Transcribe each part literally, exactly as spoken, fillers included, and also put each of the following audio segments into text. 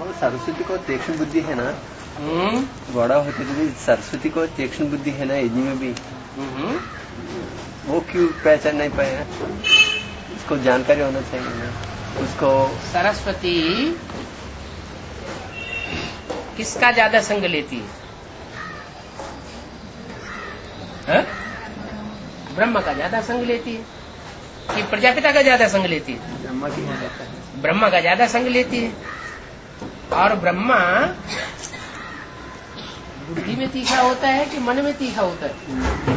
और सरस्वती को तीक्ष्ण बुद्धि है ना, बड़ा होते तो भी सरस्वती को तीक्ष्ण बुद्धि है ना, यज्ञ में भी वो क्यों पहचान नहीं पाया? उसको जानकारी होना चाहिए ना उसको। सरस्वती किसका ज्यादा संग लेती है? है? ब्रह्मा का ज्यादा संग लेती है कि प्रजापिता का ज्यादा संग लेती है? ब्रह्मा की ज्यादा है। ब्रह्मा का ज्यादा संग लेती है। और ब्रह्मा बुद्धि में तीखा होता है कि मन में तीखा होता है?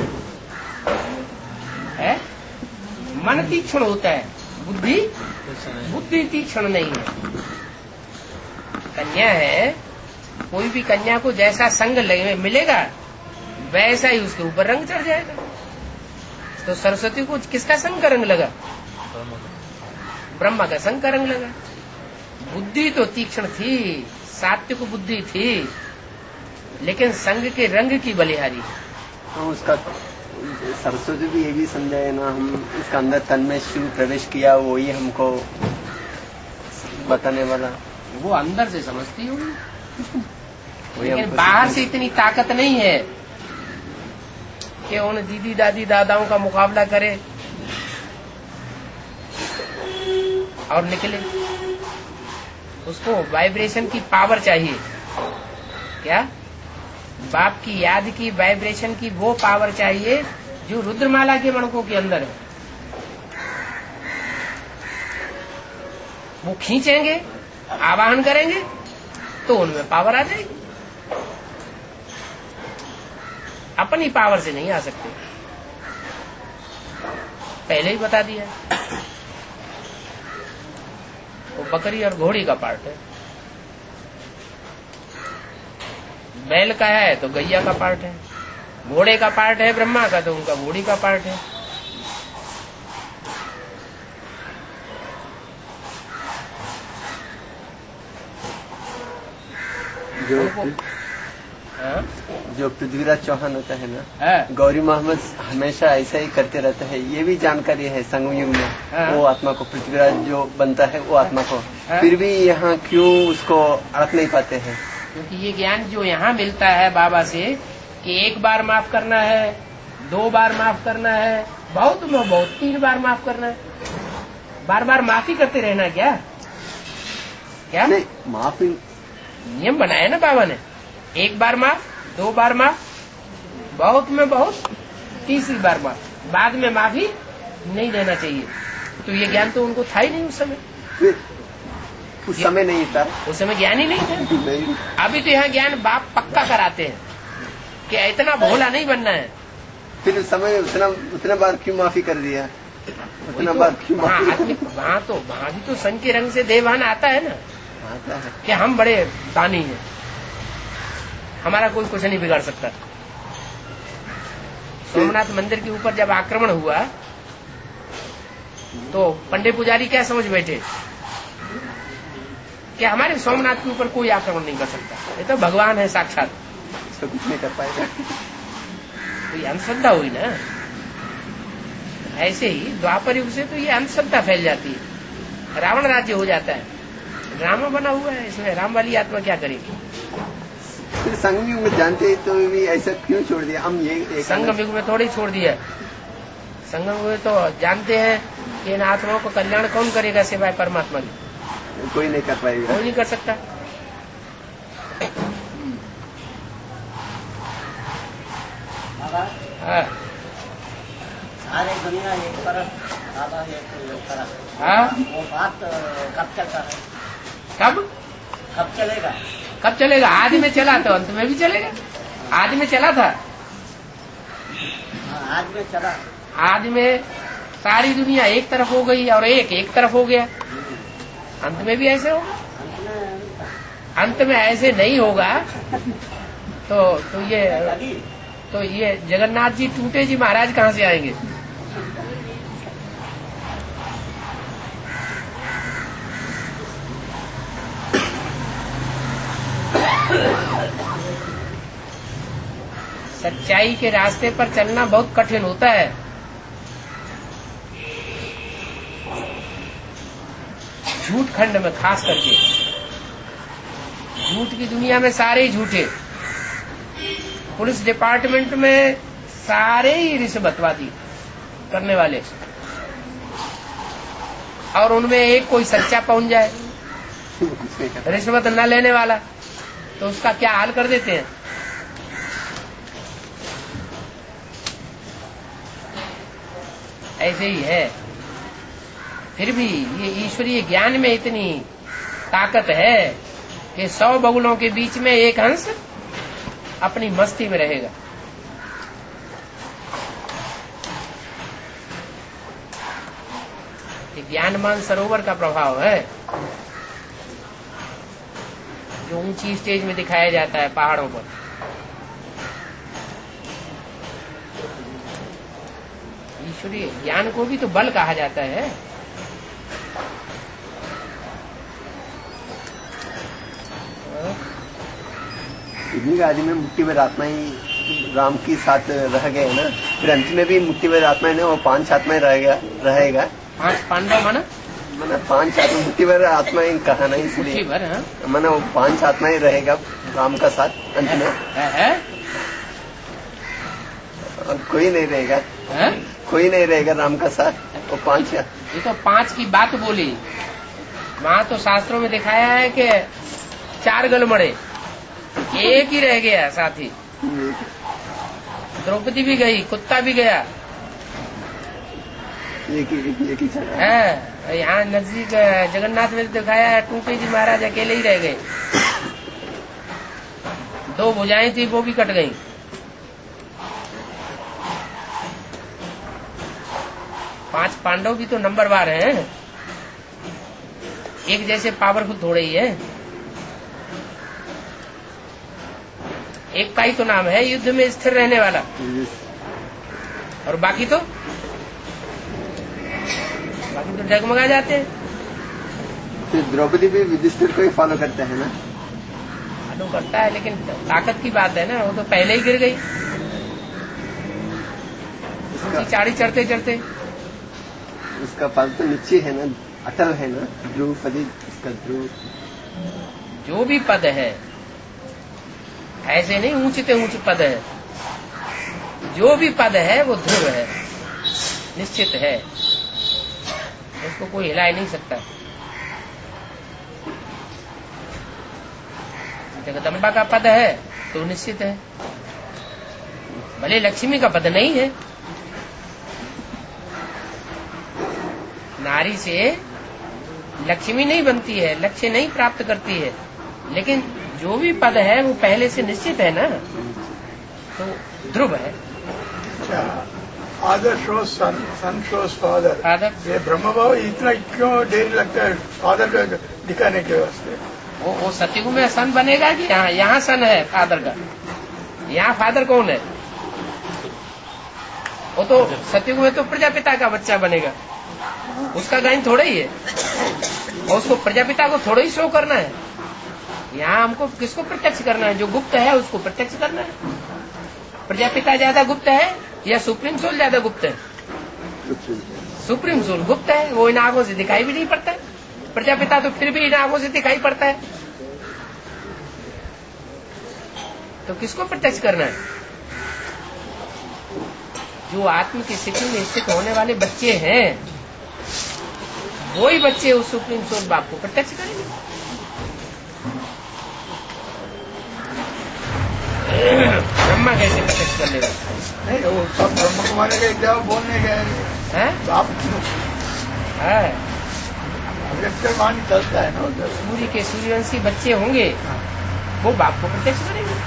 है? मन तीक्ष्ण होता है, बुद्धि बुद्धि तीक्ष्ण नहीं है। कन्या है, कोई भी कन्या को जैसा संग मिलेगा वैसा ही उसके ऊपर रंग चढ़ जाएगा। तो सरस्वती को किसका संग का रंग लगा? ब्रह्मा का संग का रंग लगा। बुद्धि तो तीक्ष्ण थी, सात्विक बुद्धि थी, लेकिन संग के रंग की बलिहारी। तो उसका सरस्वती भी ये भी समझाए ना, हम इसका अंदर तन में शिव प्रवेश किया, वो ही हमको बताने वाला। वो अंदर से समझती होगी, लेकिन बाहर से इतनी ताकत नहीं है कि उन दीदी दादी दादाओं का मुकाबला करे और निकले। उसको वाइब्रेशन की पावर चाहिए। क्या? बाप की याद की वाइब्रेशन की वो पावर चाहिए जो रुद्रमाला के मणकों के अंदर है। वो खींचेंगे, आवाहन करेंगे तो उनमें पावर आ जाएगी। अपनी पावर से नहीं आ सकते, पहले ही बता दिया। वो बकरी और घोड़ी का पार्ट है। बैल का है तो गैया का पार्ट है, घोड़े का पार्ट है ब्रह्मा का तो उनका घोड़ी का पार्ट है। जो जो पृथ्वीराज चौहान होता है ना, है? गौरी मोहम्मद हमेशा ऐसा ही करते रहता है, ये भी जानकारी है संगम में। है? वो आत्मा को पृथ्वीराज जो बनता है वो आत्मा को, फिर भी यहाँ क्यों उसको अड़क नहीं पाते हैं? क्योंकि ये ज्ञान जो यहाँ मिलता है बाबा से कि एक बार माफ करना है, दो बार माफ करना है, बहुत में बहुत तीन बार माफ करना है, बार बार माफी करते रहना। क्या क्या नहीं, माफी नियम बनाया ना बाबा ने, एक बार माफ, दो बार माफ, बहुत में बहुत तीसरी बार माफ, बाद में माफी नहीं देना चाहिए। तो ये ज्ञान तो उनको था ही नहीं उस समय। उस समय नहीं था, उस समय ज्ञान ही नहीं था। नहीं। अभी तो यहाँ ज्ञान बाप पक्का कराते हैं कि इतना भोला नहीं बनना है। फिर उस समय उतना उतना बार क्यों माफी कर दिया? उतना तो, बार क्यों माफी? आदमी वहाँ तो वहाँ भी तो संग के रंग से देवान आता है ना, आता है कि हम बड़े दानी हैं, हमारा कोई कुछ नहीं बिगाड़ सकता। सोमनाथ मंदिर के ऊपर जब आक्रमण हुआ तो पंडित पुजारी क्या समझ बैठे कि हमारे सोमनाथ के ऊपर कोई आक्रमण नहीं कर सकता, ये तो भगवान है साक्षात, इसको कुछ नहीं कर पाएगा। तो ये अंधश्रद्धा हुई ना। ऐसे ही द्वापर युग से तो ये अंधश्रद्धा फैल जाती है, रावण राज्य हो जाता है। ड्रामा बना हुआ है, इसमें राम वाली आत्मा क्या करेगी? फिर संगम युग में जानते तो भी ऐसा क्यों छोड़ दिया? हम ये संगम युग में थोड़ी छोड़ दिया। संगम युग में तो जानते हैं कि इन आत्माओं को कल्याण कौन करेगा सिवाय परमात्मा के? कोई नहीं कर पाएगा, कोई नहीं कर सकता। हाँ, सारे दुनिया एक तरफ, बाबा एक तरफ। हाँ, वो बात कब चलता है? कब कब चलेगा? कब चलेगा? आज में चला तो अंत में भी चलेगा। आज में चला था, हाँ, आज में चला। आज में सारी दुनिया एक तरफ हो गई और एक एक तरफ हो गया। अंत में भी ऐसे होगा? अंत में ऐसे नहीं होगा तो तो ये तो ये जगन्नाथ जी टूटे जी महाराज कहाँ से आएंगे? सच्चाई के रास्ते पर चलना बहुत कठिन होता है। झूठ खंड में खास करके झूठ की दुनिया में सारे ही झूठे। पुलिस डिपार्टमेंट में सारे ही रिश्वतवादी करने वाले, और उनमें एक कोई सच्चा पहुंच जाए रिश्वत न लेने वाला, तो उसका क्या हाल कर देते हैं। ऐसे ही है। फिर भी ये ईश्वरीय ज्ञान में इतनी ताकत है कि सौ बगुलों के बीच में एक हंस अपनी मस्ती में रहेगा। ये ज्ञानमान सरोवर का प्रभाव है, जो ऊंची स्टेज में दिखाया जाता है पहाड़ों पर। ईश्वरीय ज्ञान को भी तो बल कहा जाता है। इतनी आदि में मुट्ठी भर आत्मा ही राम के साथ रह गए ना, फिर अंत में भी मुट्ठी भर आत्मा है वो पांच आत्माएं रहेगा रहेगा पांच पांडव माना मैंने पांच आत्मा मुट्ठी भर आत्मा ही कहा ना, इसलिए मैंने वो पांच आत्माएं रहेगा राम का साथ अंत में है, है? और कोई नहीं रहेगा है? कोई नहीं रहेगा राम का साथ, वो पांच। ये तो पांच की बात बोली, वहां तो शास्त्रों में दिखाया है कि चार गलमड़े, एक ही रह गया साथी। द्रौपदी भी गई, कुत्ता भी गया, एक ही एक ही है। यहाँ नजदीक जगन्नाथ में दिखाया है टूटे जी महाराज अकेले ही रह गए, दो भुजाएं थी वो भी कट गई। पांच पांडव भी तो नंबरवार हैं, एक जैसे पावरफुल थोड़े ही है। एक का ही तो नाम है युद्ध में स्थिर रहने वाला, और बाकी तो बाकी तो डगमगा जाते हैं। फिर द्रौपदी भी युधिष्ठिर को ही फॉलो करते हैं ना, फॉलो करता है, लेकिन ताकत की बात है ना, वो तो पहले ही गिर गई उसकी चाड़ी चढ़ते चढ़ते। उसका पद तो नीचे है ना, अटल है ना, द्रौपदी उसका ध्रुव। जो भी पद है ऐसे नहीं ऊंचते ऊंच पद है, जो भी पद है वो ध्रुव है, निश्चित है, उसको कोई हिला ही नहीं सकता। जगदम्बा का पद है तो निश्चित है, भले लक्ष्मी का पद नहीं है। नारी से लक्ष्मी नहीं बनती है, लक्ष्य नहीं प्राप्त करती है, लेकिन जो भी पद है वो पहले से निश्चित है ना, तो ध्रुव है। Father shows son, son shows father. Father ये ब्रह्म भाव इतना क्यों देर लगता है फादर का दिखाने के वास्ते? वो वो सतयुग में सन बनेगा कि यहाँ यहाँ सन है फादर का? यहाँ फादर कौन है? वो तो सतयुग में तो प्रजापिता का बच्चा बनेगा, उसका गायन थोड़ा ही है, और उसको प्रजापिता को थोड़ा ही शो करना है। यहाँ हमको किसको प्रत्यक्ष करना है? जो गुप्त है उसको प्रत्यक्ष करना है। प्रजापिता ज्यादा गुप्त है या सुप्रीम सोल ज्यादा गुप्त है? सुप्रीम सोल गुप्त है, वो इन आंखों से दिखाई भी नहीं पड़ता है। प्रजापिता तो फिर भी इन आंखों से दिखाई पड़ता है, तो किसको प्रत्यक्ष करना है? जो आत्म की स्थिति में स्थित होने वाले बच्चे हैं, वो ही बच्चे उस सुप्रीम सोल बाप को प्रत्यक्ष करेंगे। ब्रह्मा कैसे प्रत्यक्ष कर लेगा? नहीं, वो सब ब्रह्म कुमारी का एक जवाब बोलने गए हैं, आप मान चलता है ना। सूर्य के सूर्यवंशी बच्चे होंगे, वो बाप को प्रत्यक्ष करेंगे।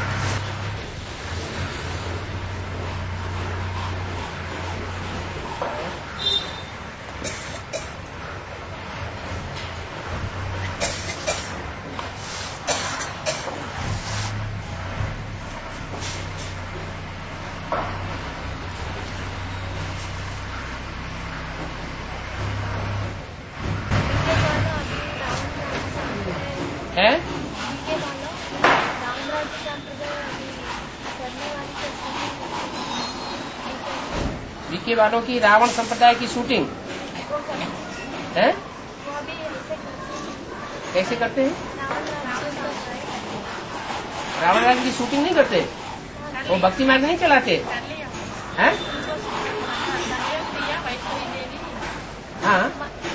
है विके वालों की रावण संप्रदाय की शूटिंग है, कैसे करते हैं? रावण राज की शूटिंग नहीं करते? वो भक्ति मार्ग नहीं चलाते हैं? हाँ,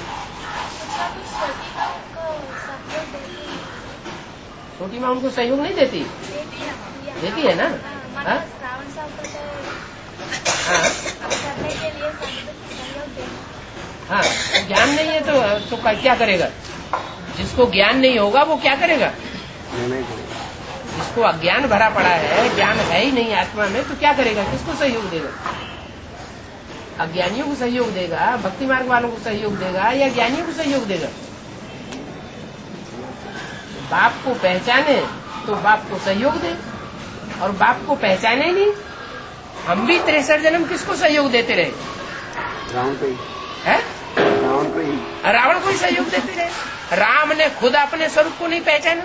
छोटी माँ उनको सहयोग नहीं देती? देती है ना? हाँ, हाँ, हाँ, ज्ञान नहीं है तो तो क्या करेगा? जिसको ज्ञान नहीं होगा वो क्या करेगा? जिसको अज्ञान भरा पड़ा है, ज्ञान है ही नहीं आत्मा में, तो क्या करेगा? किसको सहयोग देगा? अज्ञानियों को सहयोग देगा, भक्ति मार्ग वालों को सहयोग देगा, या ज्ञानियों को सहयोग देगा? बाप को पहचाने तो बाप को सहयोग दे, और बाप को पहचाने ही नहीं। हम भी तिरसठ जन्म किसको सहयोग देते रहे? रावण को ही है, रावण को ही रावण को ही सहयोग देते रहे। राम ने खुद अपने स्वरूप को नहीं पहचाना।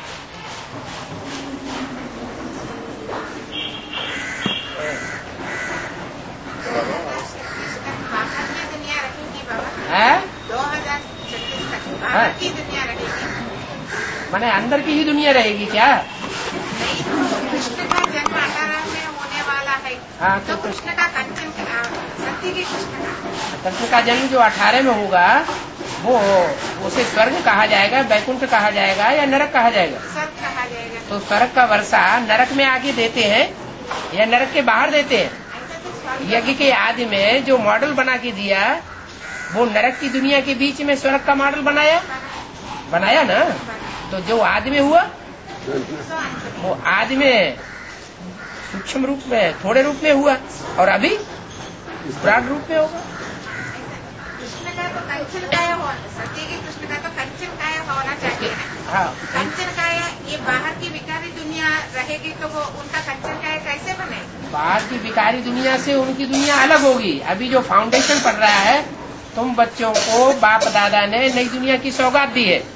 है दो हजार छत्तीस तक बाहर की दुनिया रहेगी, माने अंदर की ही दुनिया रहेगी क्या? नहीं, तो कृष्ण का जन्म अठारह में होने वाला है। हाँ, तो कृष्ण का कंचन सत्य की कृष्ण का कृष्ण का जन्म जो अठारह में होगा वो उसे स्वर्ग कहा जाएगा, वैकुंठ कहा जाएगा, या नरक कहा जाएगा? स्वर्ग कहा जाएगा। तो स्वर्ग का वर्षा नरक में आके देते हैं या नरक के बाहर देते हैं? यज्ञ के आदि में जो मॉडल बना के दिया वो नरक की दुनिया के बीच में स्वर्ग का मॉडल बनाया बनाया ना। तो जो आदि में हुआ वो आदि में सूक्ष्म रूप में, थोड़े रूप में हुआ, और अभी विराट रूप में होगा। कृष्ण का तो कंचन काया होना, सत्य की कृष्ण का तो कंचन काया होना चाहिए। हाँ, कंचन काया, ये बाहर की विकारी दुनिया रहेगी तो वो उनका कंचन काया कैसे बने? बाहर की विकारी दुनिया से उनकी दुनिया अलग होगी। अभी जो फाउंडेशन पड़ रहा है, तुम बच्चों को बाप दादा ने नई दुनिया की सौगात दी है,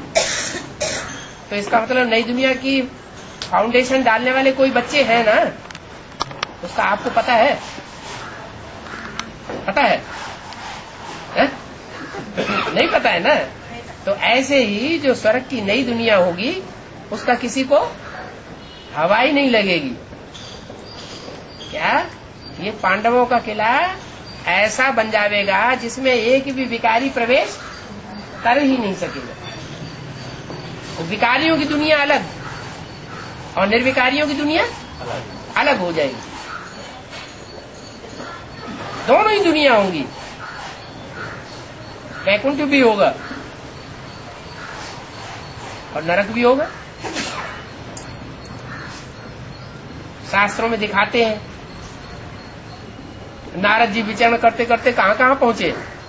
तो इसका मतलब नई दुनिया की फाउंडेशन डालने वाले कोई बच्चे हैं ना, उसका आपको पता है? पता है, है? नहीं पता है ना। तो ऐसे ही जो स्वर्ग की नई दुनिया होगी उसका किसी को हवा ही नहीं लगेगी। क्या ये पांडवों का किला ऐसा बन जाएगा जिसमें एक भी विकारी प्रवेश कर ही नहीं सकेगा। तो विकारियों की दुनिया अलग और निर्विकारियों की दुनिया अलग हो जाएगी। दोनों ही दुनिया होंगी, वैकुंठ भी होगा और नरक भी होगा। शास्त्रों में दिखाते हैं, नारद जी विचरण करते करते कहां कहां पहुंचे,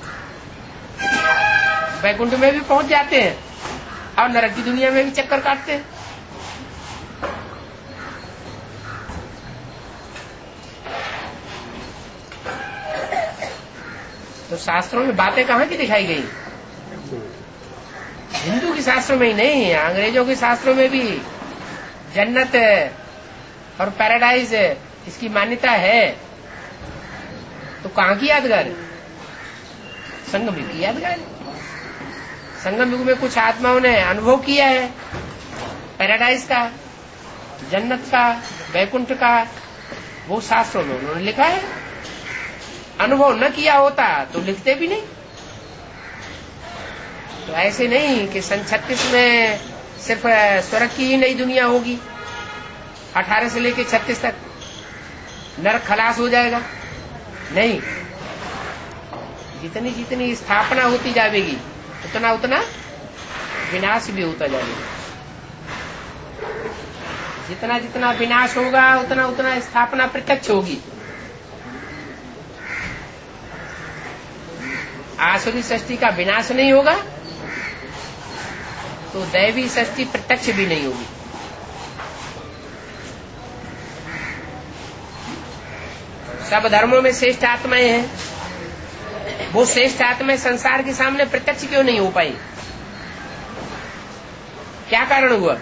वैकुंठ में भी पहुंच जाते हैं और नरक की दुनिया में भी चक्कर काटते हैं। तो शास्त्रों में बातें कहां की दिखाई गई? हिंदू के शास्त्रों में ही नहीं, अंग्रेजों के शास्त्रों में भी जन्नत और पैराडाइज इसकी मान्यता है। तो कहां की यादगार? संगम युग की यादगार। संगम युग में कुछ आत्माओं ने अनुभव किया है पैराडाइज का, जन्नत का, वैकुंठ का, वो शास्त्रों में उन्होंने लिखा है। अनुभव न किया होता तो लिखते भी नहीं। तो ऐसे नहीं कि सन छत्तीस में सिर्फ स्वर्ग की ही नई दुनिया होगी, अठारह से लेकर छत्तीस तक नरक खलास हो जाएगा। नहीं, जितनी जितनी स्थापना होती जाएगी उतना उतना विनाश भी होता जाएगा। जितना जितना विनाश होगा उतना उतना स्थापना प्रत्यक्ष होगी। आसुरी सृष्टि का विनाश नहीं होगा तो दैवी सृष्टि प्रत्यक्ष भी नहीं होगी। सब धर्मों में श्रेष्ठ आत्माएं हैं, वो श्रेष्ठ आत्माएं संसार के सामने प्रत्यक्ष क्यों नहीं हो पाई? क्या कारण हुआ?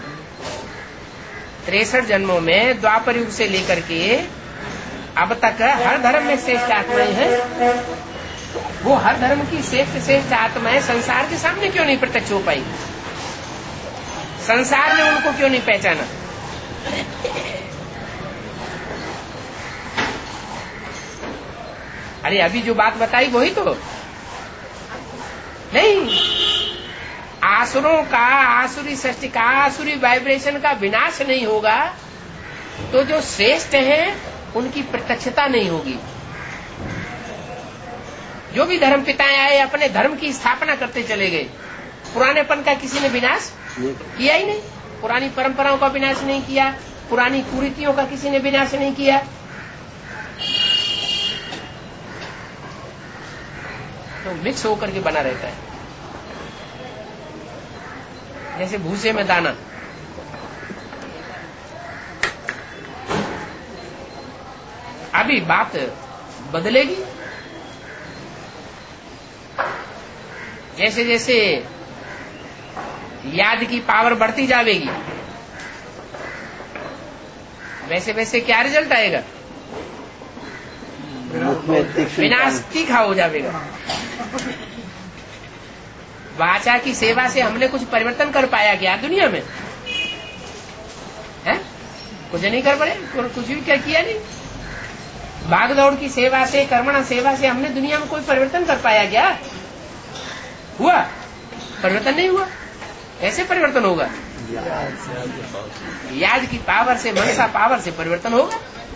तिरसठ जन्मों में द्वापर युग से लेकर के अब तक हर धर्म में श्रेष्ठ आत्माएं हैं, वो हर धर्म की श्रेष्ठ श्रेष्ठ आत्माएं संसार के सामने क्यों नहीं प्रत्यक्ष हो पाई? संसार ने उनको क्यों नहीं पहचाना? अरे अभी जो बात बताई वही तो नहीं। आसुरों का, आसुरी सृष्टि का, आसुरी वाइब्रेशन का विनाश नहीं होगा तो जो श्रेष्ठ हैं उनकी प्रत्यक्षता नहीं होगी। जो भी धर्म पिताएं आए अपने धर्म की स्थापना करते चले गए, पुरानेपन का किसी ने विनाश किया ही नहीं, पुरानी परंपराओं का विनाश नहीं किया, पुरानी कुरीतियों का किसी ने विनाश नहीं किया। तो मिक्स होकर के बना रहता है जैसे भूसे में दाना। अभी बात बदलेगी जैसे जैसे याद की पावर बढ़ती जाएगी वैसे वैसे क्या रिजल्ट आएगा? विनाश तीखा हो जाएगा। वाचा की सेवा से हमने कुछ परिवर्तन कर पाया क्या दुनिया में? है कुछ नहीं कर पाए, कुछ भी क्या किया नहीं। भाग दौड़ की सेवा से, कर्मणा सेवा से हमने दुनिया में कोई परिवर्तन कर पाया क्या? हुआ? परिवर्तन नहीं हुआ। ऐसे परिवर्तन होगा याद की पावर से, मनसा पावर से परिवर्तन होगा।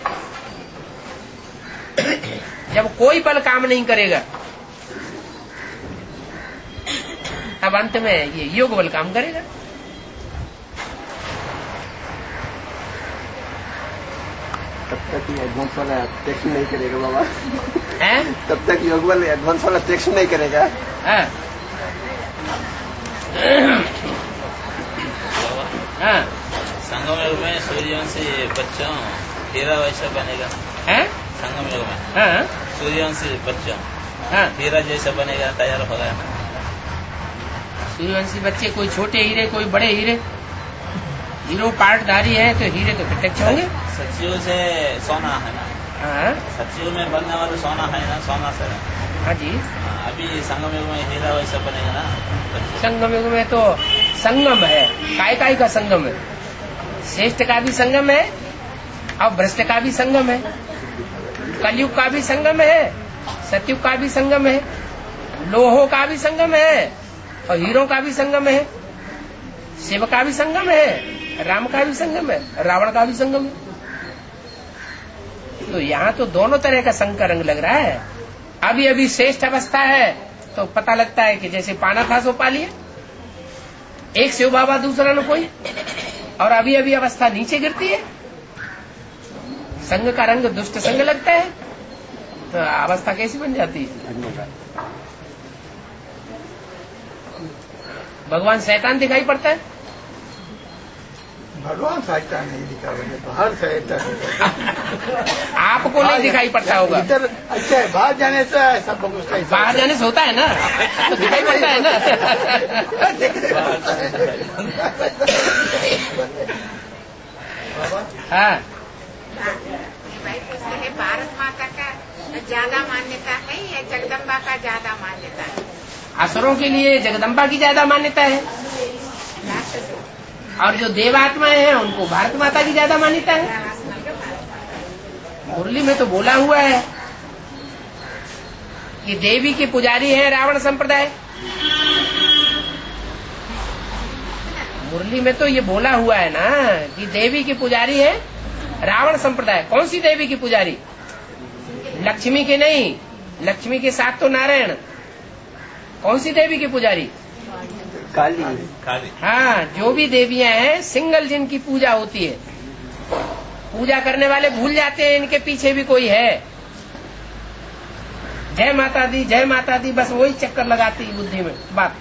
जब कोई बल काम नहीं करेगा तब अंत में ये योग बल काम करेगा। तब तक ये एडवांस वाला एक्शन नहीं करेगा बाबा। हैं? तब तक योग बल एडवांस वाला एक्शन नहीं करेगा। हाँ। हाँ। संगम योग में सूर्यवंशी बच्चों हीरा वैसा बनेगा। हैं? संगम योग में हाँ। सूर्यवंशी बच्चों हाँ। हीरा जैसा बनेगा, तैयार होगा। सूर्यवंशी बच्चे कोई छोटे हीरे कोई बड़े हीरे, हीरो पार्टधारी है तो हीरे तो प्रत्यक्ष होंगे। सचिव से सोना है ना। हाँ। सचिव में बनने वाला सोना है ना, सोना से। हाँ जी। अभी संगम युग में हीरा वैसा बनेगा ना। संगम युग में तो संगम है, काय काय का संगम है। श्रेष्ठ का भी संगम है और भ्रष्ट का भी संगम है, कलयुग का भी संगम है, सतयुग का भी संगम है, लोहों का भी संगम है और हीरों का भी संगम है, शिव का भी संगम है, राम का भी संगम है, रावण का भी संगम है। तो यहाँ तो दोनों तरह का संग का रंग लग रहा है। अभी अभी श्रेष्ठ अवस्था है तो पता लगता है कि जैसे पाना था सो पा लिया, एक शिव बाबा दूसरा न कोई, और अभी अभी अवस्था नीचे गिरती है, संग का रंग दुष्ट संग लगता है तो अवस्था कैसी बन जाती है? भगवान शैतान दिखाई पड़ता है। भगवान शैतान नहीं दिखाई पड़ता, हर शैतान आपको नहीं दिखाई पड़ता होगा। इधर अच्छा है, बाहर जाने से सब उसका बाहर जाने से होता है ना तो दिखाई पड़ता है ना। हाँ। भाई पूछते हैं भारत माता का ज्यादा मान्यता है या जगदम्बा का ज्यादा मान्यता है? असुरों के लिए जगदम्बा की ज्यादा मान्यता है और जो देवात्माएं हैं उनको भारत माता की ज्यादा मान्यता है। मुरली में तो बोला हुआ है कि देवी के पुजारी हैं रावण संप्रदाय। मुरली में तो ये बोला हुआ है ना कि देवी के पुजारी है रावण संप्रदाय। कौन सी देवी की पुजारी? लक्ष्मी के नहीं, लक्ष्मी के साथ तो नारायण। कौन सी देवी की पुजारी? काली। काली। हाँ, जो भी देवियां हैं सिंगल जिनकी पूजा होती है, पूजा करने वाले भूल जाते हैं इनके पीछे भी कोई है। जय माता दी, जय माता दी, बस वही चक्कर लगाती बुद्धि में बाप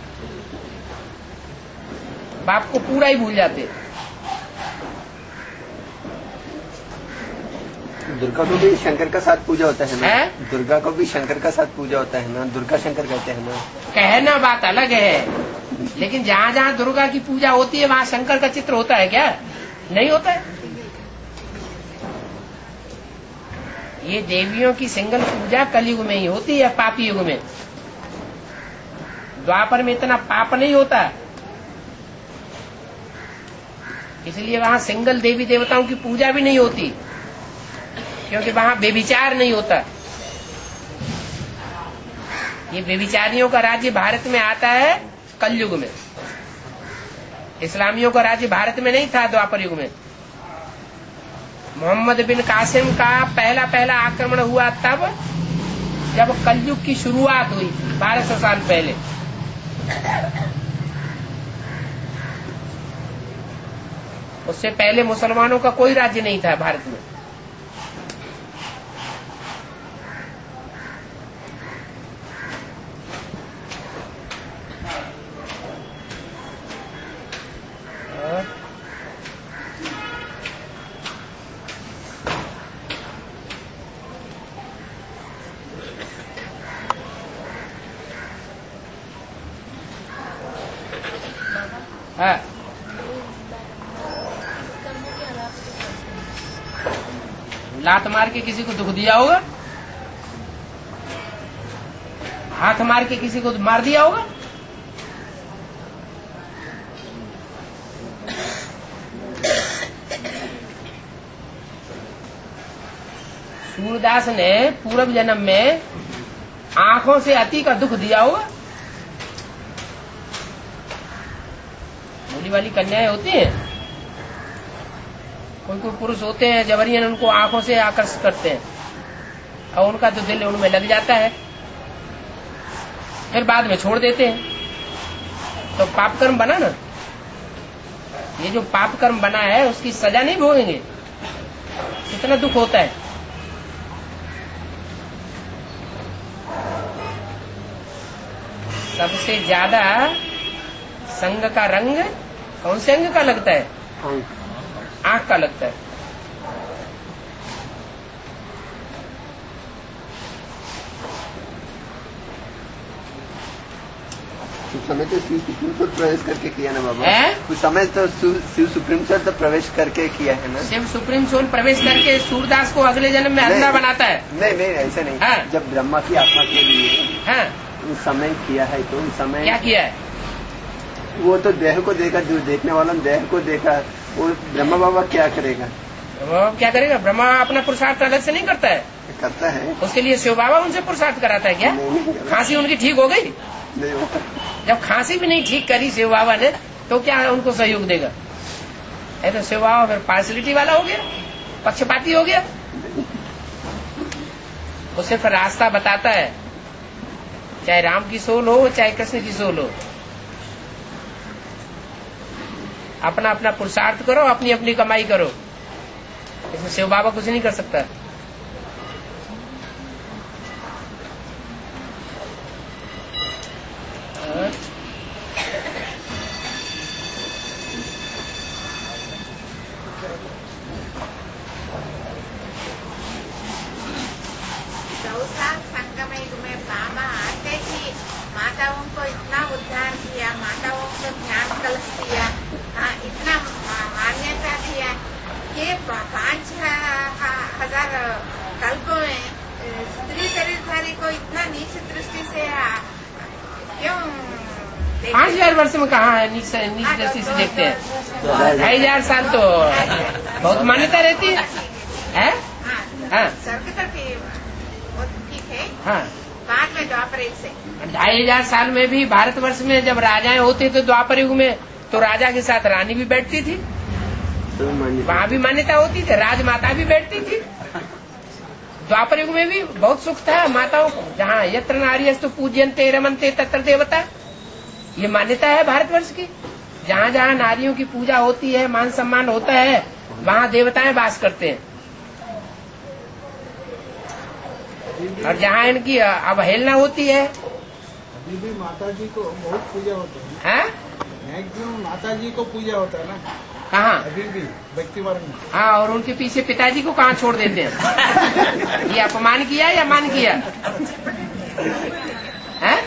बाप को पूरा ही भूल जाते। दुर्गा को भी शंकर का साथ पूजा होता है ना है? दुर्गा को भी शंकर का साथ पूजा होता है ना, दुर्गा शंकर कहते हैं ना। कहना बात अलग है, लेकिन जहाँ जहाँ दुर्गा की पूजा होती है वहाँ शंकर का चित्र होता है क्या? नहीं होता है। ये देवियों की सिंगल पूजा कलयुग में ही होती है, पापी युग में। द्वापर में इतना पाप नहीं होता। इसलिए वहां सिंगल देवी देवताओं की पूजा भी नहीं होती, क्योंकि वहां बेविचार नहीं होता। ये बेविचारियों का राज्य भारत में आता है कलयुग में, इस्लामियों का राज्य भारत में नहीं था द्वापर युग में। मोहम्मद बिन कासिम का पहला पहला आक्रमण हुआ तब जब कलयुग की शुरुआत हुई, बारह सौ साल पहले। उससे पहले मुसलमानों का कोई राज्य नहीं था भारत में। हाँ, लात मार के किसी को दुख दिया होगा, हाथ मार के किसी को मार दिया होगा। सूरदास ने पूर्व जन्म में आंखों से अति का दुख दिया होगा। भोली वाली कन्याएं होती हैं, कोई कोई पुरुष होते हैं जबरियन उनको आंखों से आकर्षित करते हैं और उनका तो दिल उनमें लग जाता है, फिर बाद में छोड़ देते हैं। तो पाप कर्म बना ना, ये जो पाप कर्म बना है उसकी सजा नहीं भोगेंगे, कितना दुख होता है। सबसे ज्यादा संग का रंग कौन से अंग का लगता है? आंख का लगता है। उस समय तो शिव सुप्रीम कोर्ट प्रवेश करके किया ना बाबा, है? उस समय तो शिव सुप्रीम कोर्ट तो प्रवेश करके किया है ना। शिव सुप्रीम सोल प्रवेश करके सूरदास को अगले जन्म में अंधा बनाता है। नहीं नहीं ऐसे नहीं, हाँ? जब ब्रह्मा की आत्मा के लिए हाँ? उस समय किया है, तो उस समय क्या किया है? वो तो देह को देखा, जो देखने वाला देह को देखा, वो ब्रह्मा बाबा क्या करेगा? ब्रह्मा क्या करेगा? ब्रह्मा अपना पुरुषार्थ अलग से नहीं करता है, करता है। उसके लिए शिव बाबा उनसे पुरुषार्थ कराता है। क्या खांसी उनकी ठीक हो गई? नहीं होता। जब खांसी भी नहीं ठीक करी शिव बाबा ने, तो क्या उनको सहयोग देगा? है तो शिव बाबा फिर पार्शलिटी वाला हो गया, पक्षपाती हो गया। उसे फिर रास्ता बताता है, चाहे राम की सोल हो चाहे कृष्ण की सोल हो, अपना अपना पुरुषार्थ करो, अपनी अपनी कमाई करो। इसमें शिव बाबा कुछ नहीं कर सकता। गौसाल संगम युग में बाबा आते ही माताओं को इतना उद्धार किया, माताओं को ज्ञान कलश दिया, हाँ, इतना मान्यता दिया कि पांच हजार कल्पों में स्त्री शरीरधारी को इतना नीच दृष्टि से क्यों? पांच हजार वर्ष में कहाँ है नीच नीच दृष्टि से देखते हैं? ढाई हजार साल तो बहुत मान्यता रहती है, है? हाँ, स्वर्ग तक ठीक है। हाँ, बाद में द्वापर युग से ढाई हजार साल में भी भारतवर्ष में जब राजाएं होते थे द्वापर युग में, तो राजा के साथ रानी भी बैठती थी, वहाँ भी मान्यता होती थी, राजमाता भी बैठती थी। द्वापर युग में भी बहुत सुख था माताओं को, जहाँ यत्र नार्यस्तु पूज्यन्ते रमन्ते तत्र देवता, ये मान्यता है भारतवर्ष की। जहाँ जहाँ नारियों की पूजा होती है, मान सम्मान होता है, वहाँ देवताएं वास करते हैं। और जहाँ इनकी अवहेलना होती है, अभी भी माता जी को बहुत पूजा होता है। हैं? मैक्सिमम माता जी को पूजा होता है ना, कहाँ? अभी भी व्यक्ति वर्ग में। हाँ, और उनके पीछे पिताजी को कहाँ छोड़ देते हैं? ये अपमान किया या मान किया? हैं?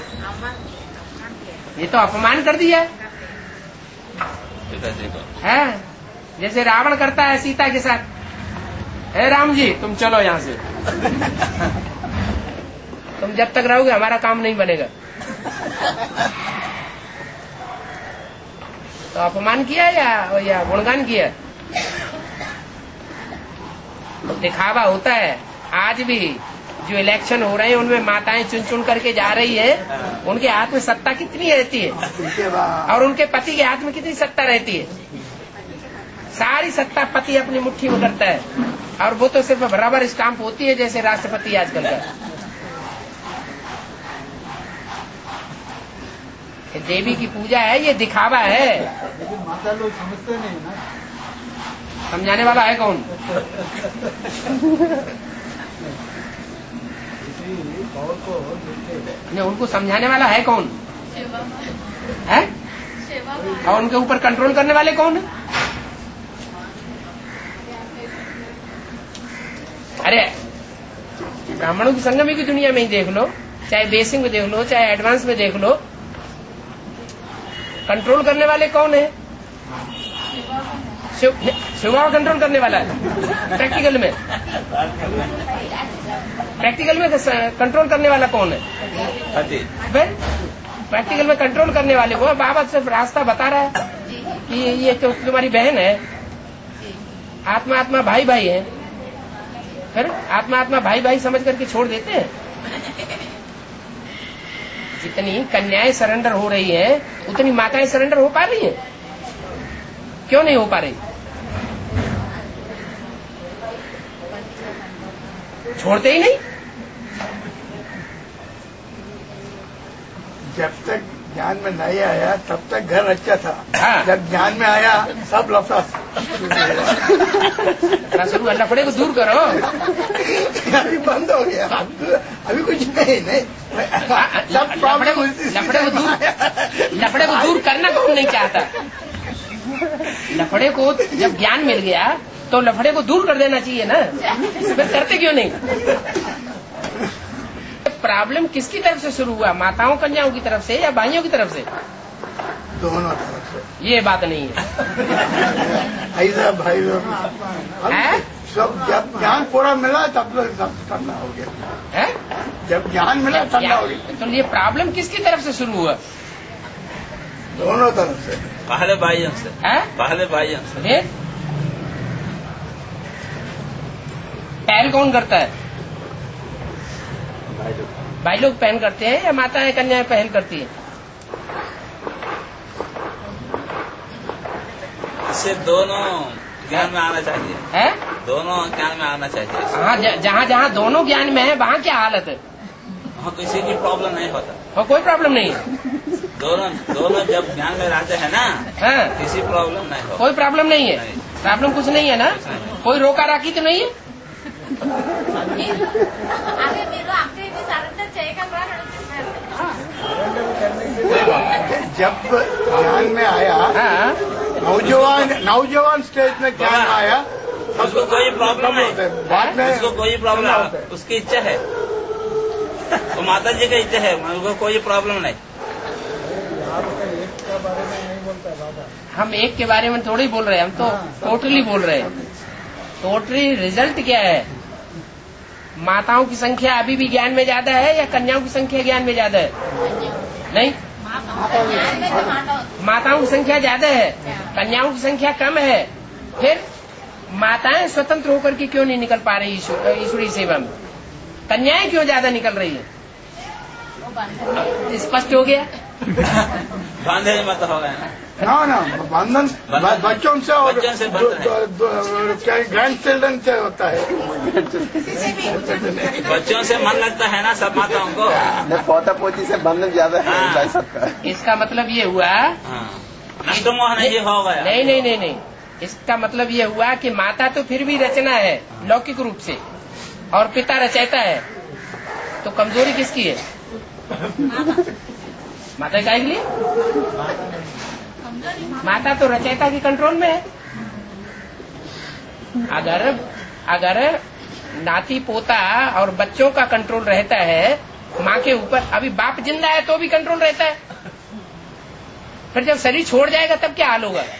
ये तो अपमान कर दिया पिताजी को। है। जैसे रावण करता है सीता के साथ, है राम जी तुम चलो यहाँ से, तुम जब तक रहोगे हमारा काम नहीं बनेगा। तो अपमान किया या या गुणगान किया? तो दिखावा होता है। आज भी जो इलेक्शन हो रहे हैं उनमें माताएं चुन चुन करके जा रही है, उनके हाथ में सत्ता कितनी रहती है और उनके पति के हाथ में कितनी सत्ता रहती है? सारी सत्ता पति अपनी मुट्ठी में करता है, और वो तो सिर्फ रबर स्टाम्प होती है जैसे राष्ट्रपति आजकल का। देवी की पूजा है, ये दिखावा है। लेकिन माता लोग समझते नहीं ना। समझाने वाला है कौन? नहीं, उनको समझाने वाला है कौन है? और उनके ऊपर कंट्रोल करने वाले कौन है? अरे ब्राह्मणों की संगमी की दुनिया में ही देख लो, चाहे बेसिक में देख लो, चाहे एडवांस में देख लो, कंट्रोल करने वाले कौन है? शिवा कंट्रोल करने वाला है। प्रैक्टिकल में प्रैक्टिकल में कंट्रोल करने वाला कौन है? प्रैक्टिकल में कंट्रोल करने वाले को बाबा सिर्फ रास्ता बता रहा है कि ये तो तुम्हारी बहन है, आत्मा आत्मा भाई भाई है, फिर आत्मा आत्मा भाई भाई समझ करके छोड़ देते हैं। जितनी कन्याएं सरेंडर हो रही है उतनी माताएं सरेंडर हो पा रही हैं? क्यों नहीं हो पा रही? छोड़ते ही नहीं। जब तक ज्ञान में नहीं आया तब तक घर अच्छा था। हाँ। जब ज्ञान में आया सब लफड़ा शुरू लफड़े को दूर करो। अभी बंद हो गया, अभी कुछ नहीं नहीं सब लफड़े को लफड़े को दूर लफड़े को दूर करना कौन नहीं चाहता? लफड़े को जब ज्ञान मिल गया तो लफड़े को दूर कर देना चाहिए ना, फिर करते क्यों नहीं? प्रॉब्लम किसकी तरफ से शुरू हुआ, माताओं कन्याओं की तरफ से या भाइयों की तरफ से? दोनों तरफ से। ये बात नहीं है। ऐसा भाई लोग सब जब ज्ञान पूरा मिला तब तक सब ठंडा हो गया है? जब ज्ञान मिला ठंडा हो गया। तो ये प्रॉब्लम किसकी तरफ से शुरू हुआ? दोनों तरफ से। पहले भाइयों से है? पहले भाइयों से। फिर पहल कौन करता है? भाई लोग पहल करते हैं या माताएं कन्याएं पहल करती है? इससे दोनों ज्ञान में आना चाहिए है? दोनों ज्ञान में आना चाहिए। हाँ, जहाँ जहाँ दोनों ज्ञान में है वहाँ क्या हालत है? वहाँ किसी की प्रॉब्लम नहीं होता। और कोई प्रॉब्लम नहीं है। दोनों दोनों जब ज्ञान में रहते हैं ना, हाँ, किसी प्रॉब्लम नहीं होता। कोई प्रॉब्लम नहीं है। नहीं। प्रॉब्लम कुछ नहीं है ना? कोई रोका राखी तो नहीं है? అదే మీరు అంటే ఇది సరెండర్ చేయగలరా అని అడుగుతున్నారు. जब ज्ञान में आया, हाँ, नौजवान नौजवान स्टेज में ज्ञान में आया, उसको कोई प्रॉब्लम नहीं, बाद में उसको कोई प्रॉब्लम नहीं, उसकी इच्छा है, तो माता जी की इच्छा है, उनको कोई प्रॉब्लम नहीं। हम एक के बारे में थोड़ी बोल रहे हैं, हम तो टोटली बोल रहे हैं। टोटली रिजल्ट क्या है? माताओं की संख्या अभी भी ज्ञान में ज्यादा है या कन्याओं की संख्या ज्ञान में ज्यादा है? नहीं, माताओं की संख्या ज्यादा है, कन्याओं की संख्या कम है। फिर माताएं स्वतंत्र होकर के क्यों नहीं निकल पा रही ईश्वरीय सेवा में? कन्याएं क्यों ज्यादा निकल रही है? स्पष्ट हो गया। बांधे मत हो गए ना ना बंधन बच्चों से और बच्चों से ग्रैंड चिल्ड्रन से होता है। बच्चों से मन लगता है ना सब माताओं को। पोता पोती से बंधन ज्यादा है हाँ। भाई सबका। इसका मतलब ये हुआ, हाँ। नष्ट मोह नहीं हो गया। नहीं नहीं नहीं नहीं इसका मतलब ये हुआ कि माता तो फिर भी रचना है लौकिक रूप से, और पिता रचयिता है, तो कमजोरी किसकी है? माता का के लिए? माता तो रचयिता के कंट्रोल में है। अगर अगर नाती पोता और बच्चों का कंट्रोल रहता है माँ के ऊपर, अभी बाप जिंदा है तो भी कंट्रोल रहता है, फिर जब शरीर छोड़ जाएगा तब क्या हाल होगा?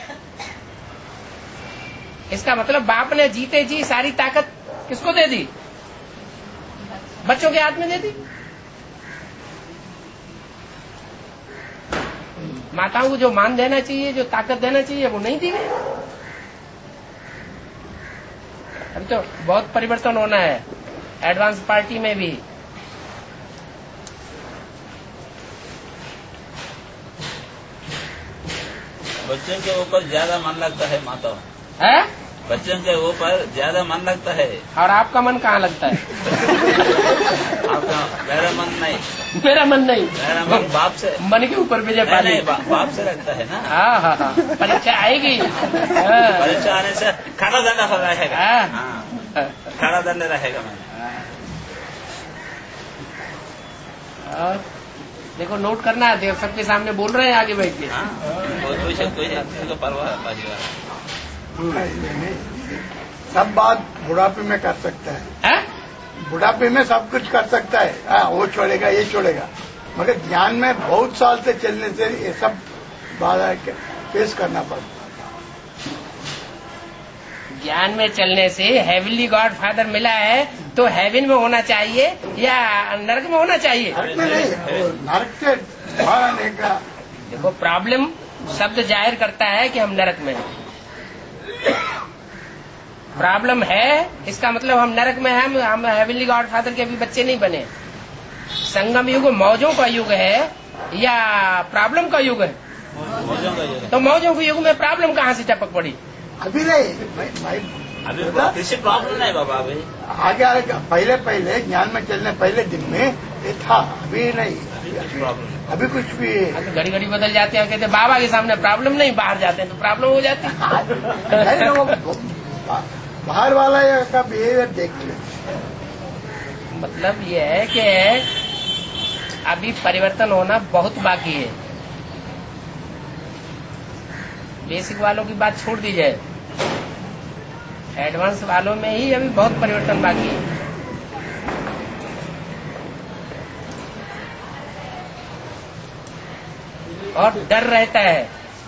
इसका मतलब बाप ने जीते जी सारी ताकत किसको दे दी? बच्चों के हाथ में दे दी। माताओं को जो मान देना चाहिए, जो ताकत देना चाहिए, वो नहीं दी गई। अभी तो बहुत परिवर्तन होना है एडवांस पार्टी में भी। बच्चों के ऊपर ज्यादा मन लगता है माताओं है, बच्चों के ऊपर ज्यादा मन लगता है। और आपका मन कहाँ लगता है? आपका मेरा मन नहीं, मेरा मन नहीं, मेरा मन बाप से, मन के ऊपर विजय नहीं, नहीं बा, बाप से लगता है ना। हाँ हाँ हाँ, परीक्षा आएगी। हाँ। परीक्षा आने से खड़ा दंड हो रहेगा। हाँ। हाँ, खड़ा दंड रहेगा। मैं और देखो नोट करना है, देव सबके सामने बोल रहे हैं आगे बैठ के। हाँ, कोई कोई परवाह परिवार सब बात बुढ़ापे में कर सकता है, है? बुढ़ापे में सब कुछ कर सकता है। हाँ, वो छोड़ेगा, ये छोड़ेगा, मगर ज्ञान में बहुत साल से चलने से ये सब बाधा फेस करना पड़ता है। ज्ञान में चलने से हेवनली गॉड फादर मिला है तो हेवन में होना चाहिए या नरक में होना चाहिए? नरक में नहीं, नरक से बाहर आने का। देखो प्रॉब्लम शब्द जाहिर करता है कि हम नरक में हैं। प्रॉब्लम है इसका मतलब हम नरक में हैं, हम हेवनली गॉड फादर के अभी बच्चे नहीं बने। संगम युग मौजों का युग है या प्रॉब्लम का युग है? मौजों का युग है। तो मौजों के युग में प्रॉब्लम कहाँ से टपक पड़ी? अभी नहीं, भाई, भाई, अभी किसी प्रॉब्लम नहीं बाबा। अभी आगे आगे पहले पहले ज्ञान में चलने पहले दिन में ये था, अभी नहीं, प्रॉब्लम अभी कुछ भी है। घड़ी घड़ी बदल जाते हैं, कहते बाबा के सामने प्रॉब्लम नहीं, बाहर जाते हैं तो प्रॉब्लम हो जाती है। नहीं, वो बाहर वाला का बिहेवियर देख ले। मतलब ये है कि अभी परिवर्तन होना बहुत बाकी है। बेसिक वालों की बात छोड़ दी जाए, एडवांस वालों में ही अभी बहुत परिवर्तन बाकी है। और डर रहता है,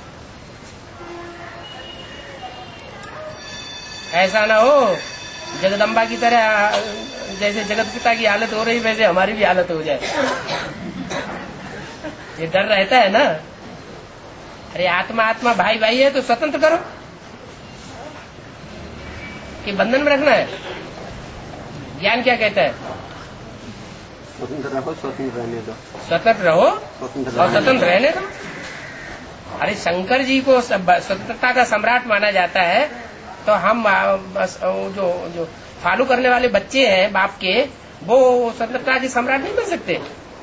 ऐसा ना हो जगदम्बा की तरह जैसे जगत पिता की हालत हो रही वैसे हमारी भी हालत हो जाए। ये डर रहता है ना। अरे आत्मा आत्मा भाई भाई है तो स्वतंत्र करो कि बंधन में रखना है? ज्ञान क्या कहता है? स्वतंत्र रहो, स्वतंत्र रहने दो। स्वतंत्र रहो और स्वतंत्र रहने दो। अरे शंकर जी को स्वतंत्रता का सम्राट माना जाता है, तो हम बस जो जो फॉलो करने वाले बच्चे हैं बाप के, वो स्वतंत्रता के सम्राट नहीं बन सकते।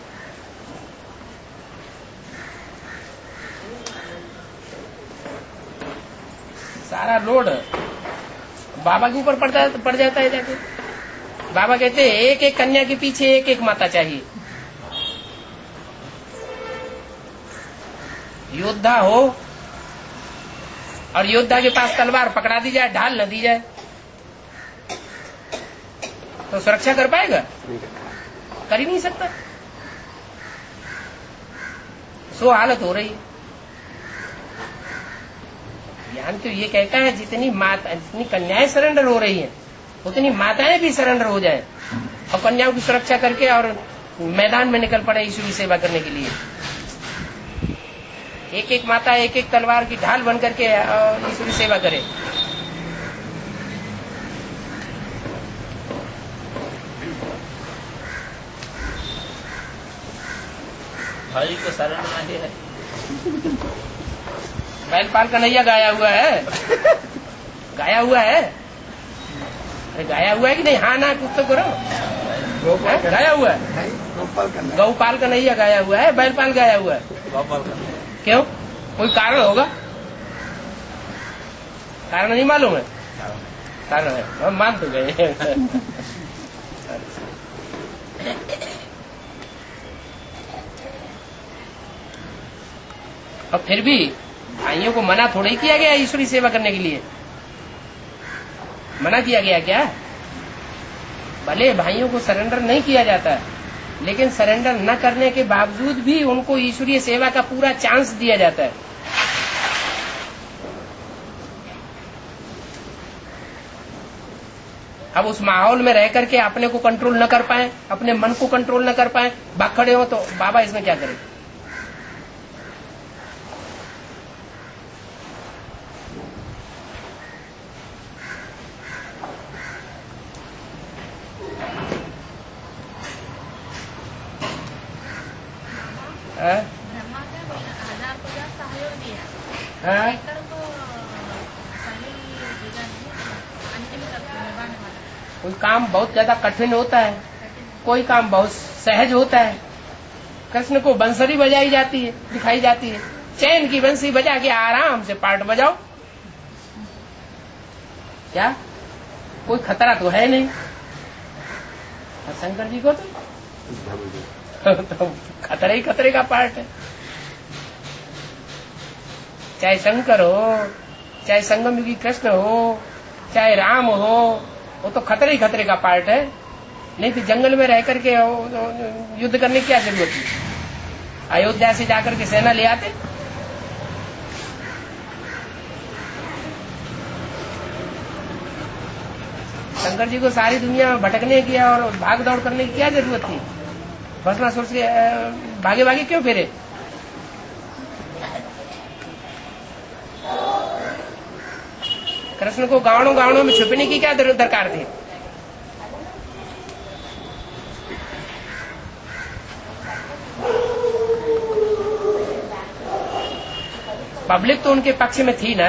सारा लोड बाबा के ऊपर पड़ता पड़ जाता है जाके। बाबा कहते हैं एक एक कन्या के पीछे एक एक माता चाहिए। योद्धा हो और योद्धा के पास तलवार पकड़ा दी जाए, ढाल न दी जाए, तो सुरक्षा कर पाएगा? कर ही नहीं सकता। सो हालत हो रही है। ज्ञान तो ये कहता है जितनी माता जितनी कन्याएं सरेंडर हो रही हैं उतनी माताएं भी सरेंडर हो जाएं और कन्याओं की सुरक्षा करके और मैदान में निकल पड़े ईश्वर की सेवा करने के लिए। एक एक माता एक एक तलवार की ढाल बन करके ईश्वर की सेवा करे। भाई को सरेंडर नहीं है। बैलपाल कन्हैया गाया हुआ है, गाया हुआ है। अरे गाया हुआ है कि नहीं? हाँ ना कुछ तो करो। गाया हुआ है, गौपाल कन्हैया गाया हुआ है, बैलपाल गाया हुआ है। गोपाल क्यों? कोई कारण होगा? कारण नहीं मालूम है? कारण है, हम मान तो गए। और फिर भी भाइयों को मना थोड़ा ही किया गया ईश्वरी सेवा करने के लिए। मना किया गया क्या? भले भाइयों को सरेंडर नहीं किया जाता, लेकिन सरेंडर न करने के बावजूद भी उनको ईश्वरीय सेवा का पूरा चांस दिया जाता है। अब उस माहौल में रह करके अपने को कंट्रोल न कर पाए, अपने मन को कंट्रोल न कर पाए, भाग खड़े हो, तो बाबा इसमें क्या करे? हाँ? कोई काम बहुत ज्यादा कठिन होता है, कोई काम बहुत सहज होता है। कृष्ण को बंसरी बजाई जाती है, दिखाई जाती है, चैन की बंसी बजा के आराम से पार्ट बजाओ, क्या कोई खतरा तो है नहीं। और शंकर जी को तो, तो खतरे ही खतरे का पार्ट है। चाहे शंकर हो, चाहे संगम युगी कृष्ण हो, चाहे राम हो, वो तो खतरे ही खतरे का पार्ट है। नहीं तो जंगल में रह करके युद्ध करने की क्या जरूरत है? अयोध्या से जाकर के सेना ले आते। शंकर जी को सारी दुनिया में भटकने की और भाग दौड़ करने की क्या जरूरत थी? भस्मासुर से भागे भागे क्यों फिरे? कृष्ण को गावड़ों गावड़ों में छुपने की क्या दरकार थी? पब्लिक तो उनके पक्ष में थी ना।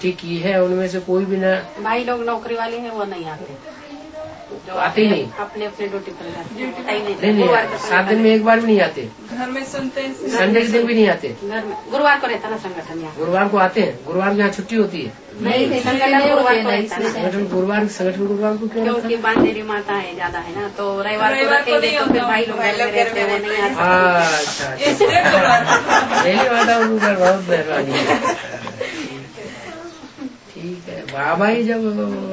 छुट्टी की है उनमें से कोई भी न भाई लोग नौकरी वाले हैं वो नहीं आते, जो आते ही नहीं, अपने अपने ड्यूटी पर जाते हैं। नहीं नहीं सात दिन में एक बार भी नहीं आते, घर में सुनते हैं, संडे के दिन भी नहीं आते। घर में गुरुवार को रहता ना संगठन यहाँ, गुरुवार को आते हैं, गुरुवार को यहाँ छुट्टी होती है। नहीं संगठन गुरुवार को रहता है, संगठन गुरुवार संगठन गुरुवार को क्यों? क्योंकि बांधेरी माता है ज्यादा है ना, तो रविवार को रखेंगे तो फिर भाई लोग घर में रहते हैं, वो नहीं आते। अच्छा डेली माता ऊपर बहुत मेहरबानी है। ठीक है, बाबा ही जब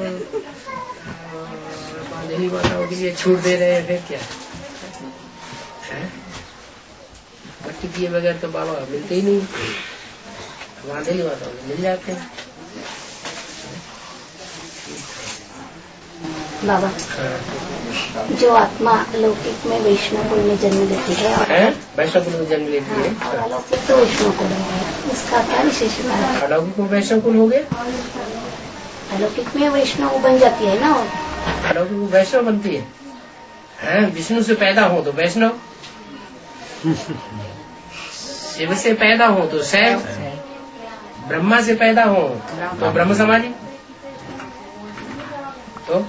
बांधेरी माताओं के लिए छूट दे रहे हैं फिर क्या है? पट्टी किए बगैर तो बाबा मिलते ही नहीं, बांधेरी माताओं को मिल जाते हैं। बाबा जो आत्मा अलौकिक में वैष्णव कुल में जन्म लेती है और वैष्णव कुल में जन्म लेती है और अलौकिक तो वैष्णव कुल में है, उसका क्या विशेषता है? अलौकिक में वैष्णव कुल हो गए, अलौकिक में वैष्णव बन जाती है ना, अलौकिक में वैष्णव बनती है, है? विष्णु से पैदा हो तो वैष्णव, शिव से पैदा हो तो शैव, ब्रह्मा से पैदा हो तो ब्रह्म समाधि। तो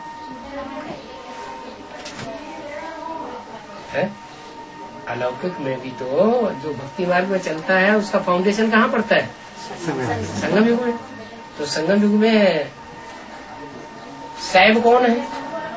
है अलौकिक में भी तो जो भक्ति मार्ग में चलता है उसका फाउंडेशन कहाँ पड़ता है? संगम युग में। तो संगम युग में शैव कौन है?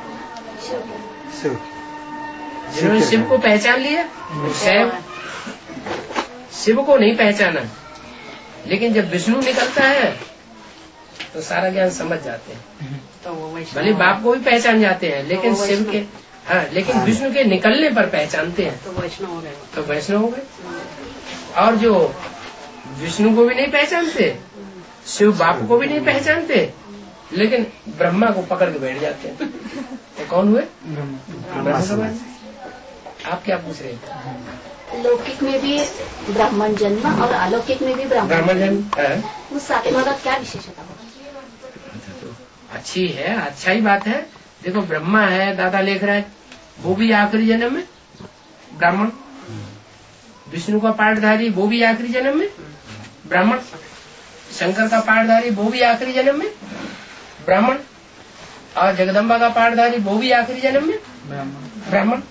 जिन्होंने शिव को पहचान लिया वो शैव। शिव को नहीं पहचाना, लेकिन जब विष्णु निकलता है तो सारा ज्ञान समझ जाते हैं। तो वो भले बाप को भी पहचान जाते हैं, लेकिन तो शिव के हाँ लेकिन विष्णु के निकलने पर पहचानते हैं, तो वैष्णव हो गए, तो वैष्णव हो गए। और जो विष्णु को भी नहीं पहचानते, शिव बाप को भी नहीं पहचानते, लेकिन ब्रह्मा को पकड़ के बैठ जाते हैं, तो कौन हुए? ब्रह्म समाज। आप क्या पूछ रहे थे? लौकिक में भी ब्राह्मण जन्म और अलौकिक में भी ब्राह्मण जन्म है, उस आत्मा का क्या विशेषता है? अच्छी है, अच्छा ही बात है। देखो ब्रह्मा है, दादा लेख रहा है, वो भी आखिरी जन्म में ब्राह्मण। विष्णु का पाठधारी वो भी आखिरी जन्म में ब्राह्मण। शंकर का पाठधारी वो भी आखिरी जन्म में ब्राह्मण। और जगदम्बा का पाठधारी वो भी आखिरी जन्म में ब्राह्मण।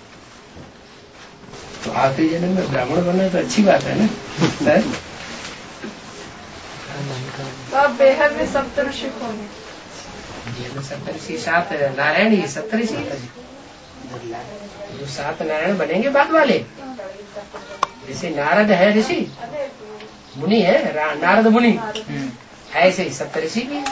तो आखिरी जन्म में ब्राह्मण बनना तो अच्छी बात है ना। आप बेहद में सप्तऋषि होंगे, सप्तऋषि सात नारायण ही सप्तऋषि, जो सात नारायण बनेंगे बाद वाले। जैसे नारद है ऋषि, मुनि है नारद मुनि, ऐसे ही सप्तऋषि भी।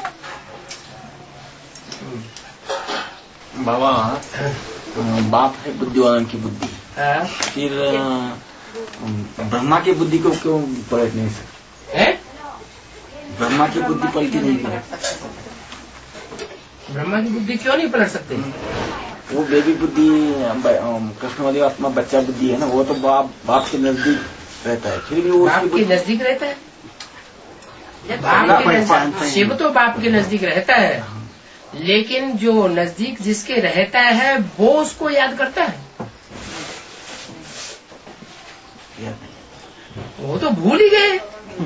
बाबा बाप है बुद्धि वालों की बुद्धि, हाँ? फिर ब्रह्मा की बुद्धि को क्यों पलट नहीं सकते? है? ब्रह्मा की बुद्धि पलटी नहीं पलट, ब्रह्मा की बुद्धि क्यों नहीं पलट सकते? वो बेबी बुद्धि कृष्ण वाली आत्मा बच्चा बुद्धि है ना, वो तो बाप बाप के नजदीक रहता है, फिर भी वो बाप के नजदीक रहता है। बाप के नजदीक, शिव तो बाप के नजदीक रहता है, लेकिन जो नजदीक जिसके रहता है वो उसको याद करता है, वो तो भूल ही गए।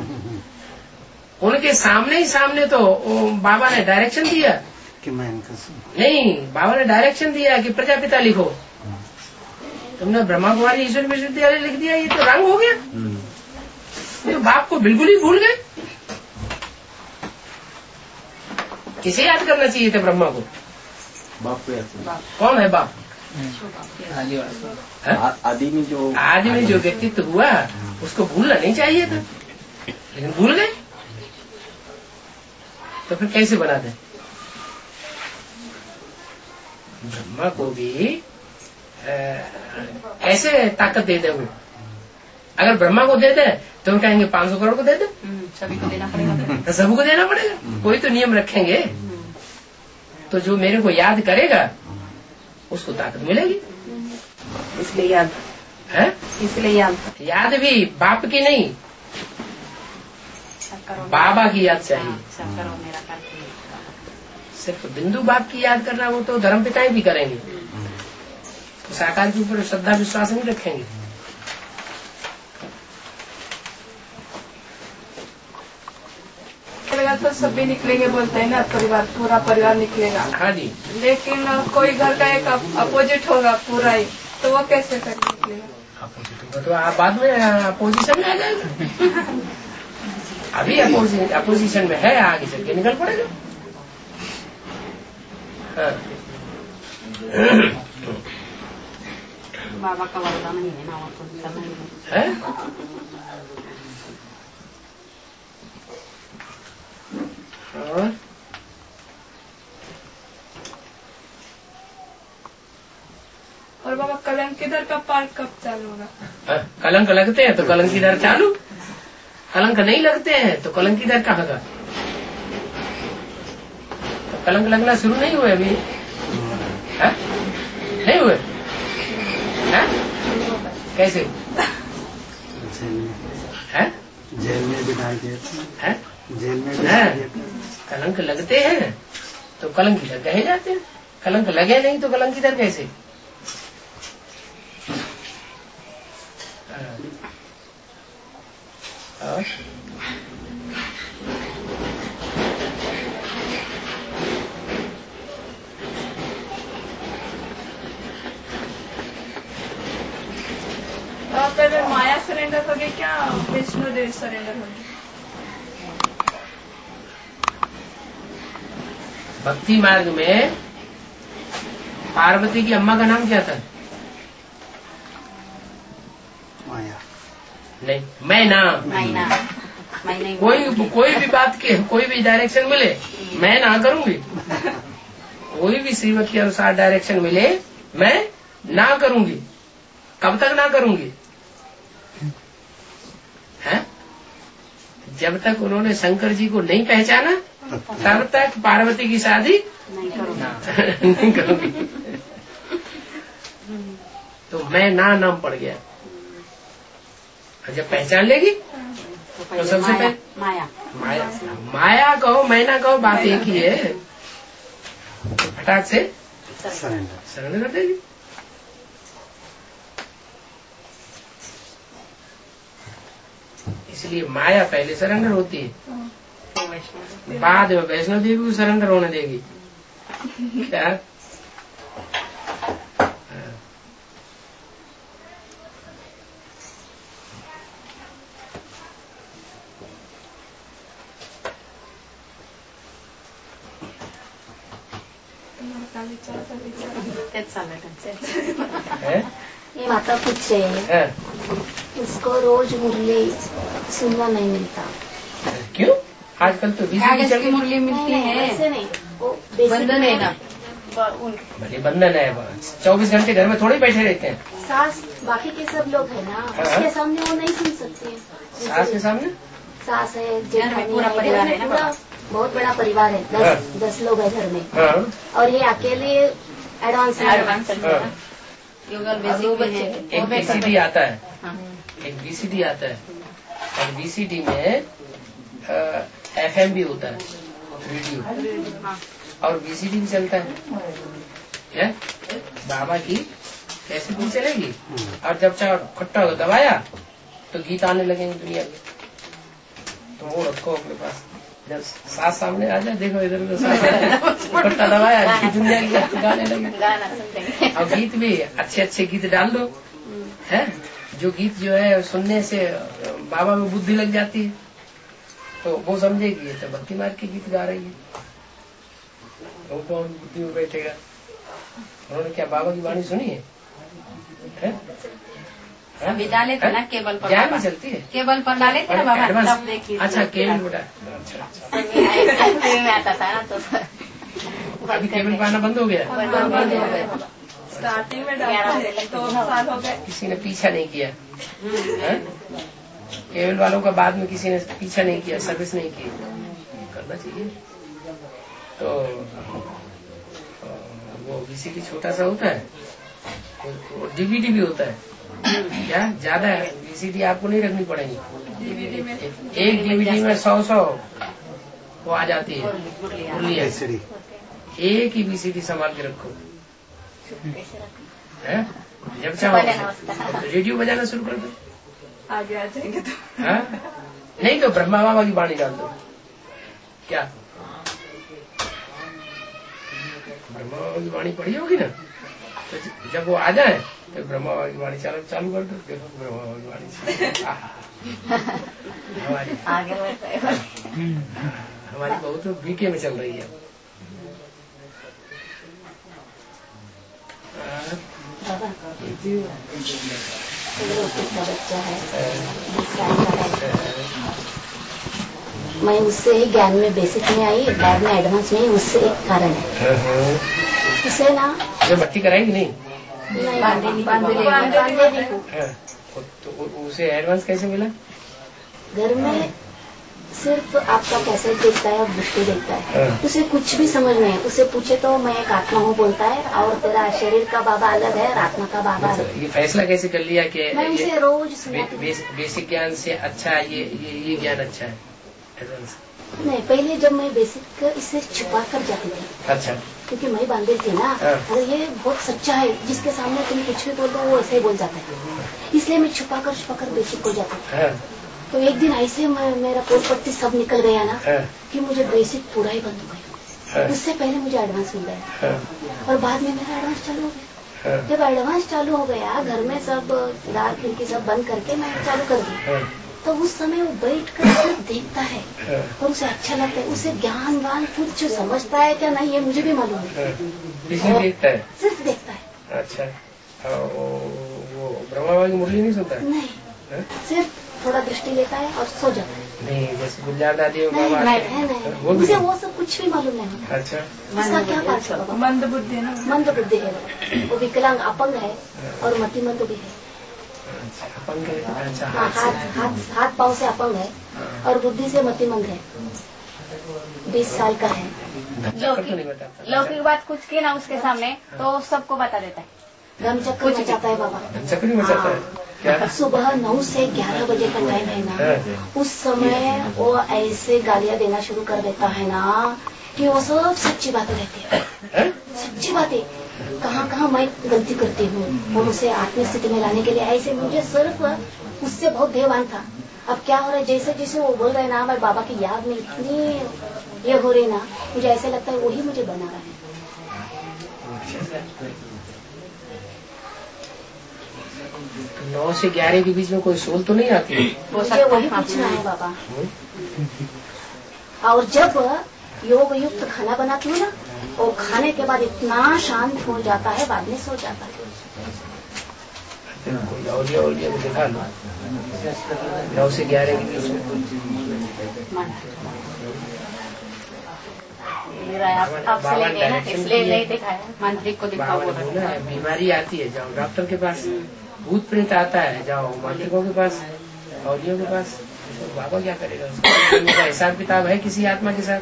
उनके सामने ही सामने तो बाबा ने डायरेक्शन दिया कि मैं नहीं, बाबा ने डायरेक्शन दिया कि प्रजापिता लिखो, तुमने ब्रह्मा कुमारी ईश्वर विश्वविद्यालय लिख दिया, ये तो रंग हो गया। तो बाप को बिल्कुल ही भूल गए। किसे याद करना चाहिए था ब्रह्मा को? बाप को याद। कौन है बाप? आदि में जो आदि में जो व्यक्तित्व हुआ उसको भूलना नहीं चाहिए था, लेकिन भूल गए। तो फिर कैसे बना दे? ब्रह्मा को भी कैसे ताकत दे दे वो? अगर ब्रह्मा को दे दे तो हम कहेंगे पांच सौ करोड़ को दे दे, सभी को देना पड़ेगा, तो सबको देना पड़ेगा। कोई तो नियम रखेंगे, तो जो मेरे को याद करेगा उसको ताकत मिलेगी। इसलिए याद है, इसलिए याद याद भी बाप की नहीं, बाबा की याद चाहिए। सिर्फ बिंदु बाप की याद करना वो तो धर्म पिताएं भी करेंगे, तो साकार के ऊपर श्रद्धा विश्वास नहीं रखेंगे। निकलेगा तो सभी निकलेंगे बोलते हैं ना, परिवार पूरा परिवार निकलेगा। हाँ जी। लेकिन कोई घर का एक अपोजिट होगा पूरा ही, तो वो कैसे कर निकलेगा? अपोजिट होगा तो आप बाद में अपोजिशन में आ जाएगा। अभी अपोजिशन अपोजिशन में है, आगे चल के निकल पड़ेगा। हाँ। बाबा का वरदान नहीं है ना, अपोजिशन नहीं है। और और बाबा कलंक किधर का पार्ट कब चालू होगा? कलंक लगते हैं तो कलंक इधर चालू, कलंक नहीं लगते हैं तो कलंक इधर कहाँ का? तो कलंक लगना शुरू नहीं हुए अभी? है? नहीं हुए? है? कैसे है? जेल में बिठा दिए है? जेल में है? कलंक लगते हैं तो कलंक इधर कहे जाते हैं, कलंक लगे नहीं तो कलंक इधर कैसे? और पहले माया सरेंडर होगी क्या विष्णु देव सरेंडर होगी? भक्ति मार्ग में पार्वती की अम्मा का नाम क्या था? माया नहीं, मैं ना मैना मैं नहीं कोई कोई भी बात के कोई भी डायरेक्शन मिले मैं ना करूंगी। कोई भी श्रीमत के अनुसार डायरेक्शन मिले मैं ना करूंगी। कब तक ना करूंगी? हैं? जब तक उन्होंने शंकर जी को नहीं पहचाना तब तक पार्वती की शादी नहीं करूँगा। नहीं करूंगी। तो मैं ना नाम पड़ गया। जब पहचान लेगी तो सबसे पहले माया माया माया कहो मैना कहो बात एक ही है, फटाक से शरण कर देगी। इसलिए माया पहले सरेंडर होती है, बाद में वैष्णो देवी को सरेंडर होने देगी। क्या? है? ये माता कुछ है, इसको रोज मुरली सुनना नहीं मिलता। क्यों? आजकल तो कागज की मुरली मिलती है, ऐसे नहीं, वो बंधन है ना, बड़े बंधन है, चौबीस घंटे घर में थोड़े बैठे रहते हैं। सास बाकी के सब लोग है ना, उसके सामने वो नहीं सुन सकते। सास के सामने सास है, पूरा परिवार है ना, पूरा बहुत बड़ा परिवार है, दस दस लोग है घर में, और ये अकेले एडवांस एडवांस एक बीसीडी आता है, एक बीसीडी आता है, और बीसीडी में एफएम भी होता है, रेडियो, और बीसीडी भी चलता है। क्या? बाबा की कैसे भी चलेगी, और जब चाहे खट्टा दबाया तो गीत आने लगेंगे दुनिया के। तो वो रखो अपने पास, जब सास सामने आ जाए देखो इधर उधर सास खट्टा दबाया दुनिया के गाने लगे। और गीत भी अच्छे अच्छे गीत डाल दो, है जो गीत जो है सुनने से बाबा में बुद्धि लग जाती है, तो वो समझेगी ये तो भक्ति मार्ग के गीत गा रही है, वो कौन बुद्धि में बैठेगा। उन्होंने क्या बाबा की वाणी सुनी है? है? अभी डाले थे ना केबल पर, ज्ञान में चलती है, केबल पर डाले थे ना बाबा, तब देखिए। अच्छा केबल बेटा, में आता था ना, तो अभी केबल पाना बंद हो गया। बंद हो गया। स्टार्टिंग में डालते थे, दो साल हो गए, किसी ने पीछा नहीं किया है? केबल वालों का बाद में किसी ने पीछा नहीं किया, सर्विस नहीं की, करना चाहिए। तो वो वीसीडी छोटा सा होता है, डीवीडी भी होता है, क्या ज्यादा है वीसीडी आपको नहीं रखनी पड़ेगी। एक डीवीडी में सौ सौ वो आ जाती है मुरलियाँ, एक ही वीसीडी संभाल के रखो, है? जब चाहो रेडियो बजाना शुरू कर दो, आगे आ जाएंगे तो। हाँ? नहीं तो ब्रह्मा बाबा की वाणी डाल दो, क्या ब्रह्मा की वाणी पढ़ी होगी ना, तो जब वो आ जाए तो ब्रह्मा की वाणी चालू चालू कर दो, देखो ब्रह्मा की वाणी हमारी आगे हमारी बहू तो बीके में चल रही है। बच्चा है, मैं उससे ही ज्ञान में बेसिक में आई, बाद में एडवांस में, उससे एक कारण है। उसे ना जो बत्ती कराएंगी नहीं, नहीं बांधे तो उसे एडवांस कैसे मिला? घर में सिर्फ आपका कैसे देखता है और दृष्टि देखता है, उसे कुछ भी समझ नहीं है। उसे पूछे तो मैं एक आत्मा हूँ बोलता है, और तेरा शरीर का बाबा अलग है और आत्मा का बाबा अलग है। ये फैसला कैसे कर लिया कि मैं उसे रोज बे, बेसिक, बेसिक ज्ञान से अच्छा ये ये, ये ज्ञान अच्छा है एडवांस? नहीं, पहले जब मैं बेसिक इसे छुपा कर जाती थी। अच्छा। क्योंकि मैं बांधे थी ना, अरे ये बहुत सच्चा है, जिसके सामने तुम कुछ भी बोल दो वो ऐसे ही बोल जाता है, इसलिए मैं छुपा कर छुपा कर बेसिक हो जाती थी। तो एक दिन ऐसे मेरा पोल पट्टी सब निकल गया ना कि मुझे बेसिक पूरा ही बंद हो गया। उससे पहले मुझे एडवांस मिल गया और बाद में मेरा एडवांस चालू हो गया। जब एडवांस चालू हो गया, घर में सब दार खिड़की सब बंद करके मैं चालू कर दी, तो उस समय वो बैठ कर सिर्फ देखता है और उसे अच्छा लगता है। उसे ज्ञान वान कुछ समझता है क्या नहीं, ये मुझे भी मालूम है। देखता है, सिर्फ देखता है। अच्छा, वो ब्रह्मा की मुरली नहीं सुनता है? नहीं, सिर्फ थोड़ा दृष्टि लेता है और सो जाता है। नहीं, जैसे गुलजार दादी नहीं, नहीं, नहीं, वो मुझे वो सब कुछ भी मालूम नहीं। अच्छा, इसका क्या पार्ट है बाबा? मंद बुद्धि है ना, मंद बुद्धि है, वो विकलांग अपंग है और मतिमंद भी है। अपंग है, अच्छा, हाँ, हाथ हाथ हाथ पाँव से अपंग है और बुद्धि से मतिमंद है। बीस साल का है। लौकिक बात कुछ की ना उसके सामने तो सबको बता देता है। धर्मचक्र मचाता है बाबा, धर्मचक्र मचाता है। क्या? सुबह नौ से ग्यारह बजे का टाइम है ना, उस समय वो ऐसे गालियाँ देना शुरू कर देता है ना कि वो सब सच्ची बातें रहती है। सच्ची बातें, कहाँ कहाँ मैं गलती करती हूँ, और उसे आत्मिक स्थिति में लाने के लिए ऐसे मुझे सिर्फ उससे बहुत देवान था। अब क्या हो रहा है, जैसे जैसे वो बोल रहे ना, मैं बाबा की याद में इतनी ये हो रही ना, मुझे ऐसा लगता है वही मुझे बना रहा है। नौ से ग्यारह के बीच में कोई सोल तो नहीं आती? मुझे वही पूछना है बाबा। और जब योग युक्त खाना बनाती हूँ ना, वो खाने के बाद इतना शांत हो जाता है, बाद में सो जाता है। कोई औलिया औलिया को दिखा लो, नौ से ग्यारह के बीच में। आपसे लेंगे ना, इसलिए नहीं दिखाया, मांत्रिक को दिखाओ। बीमारी आती है, जाओ डॉक्टर के पास। भूत प्रेत आता है, जाओ मांत्रिकों के पास, औलियों के पास। तो बाबा क्या करेगा? उसका हिसाब किताब है किसी आत्मा के साथ?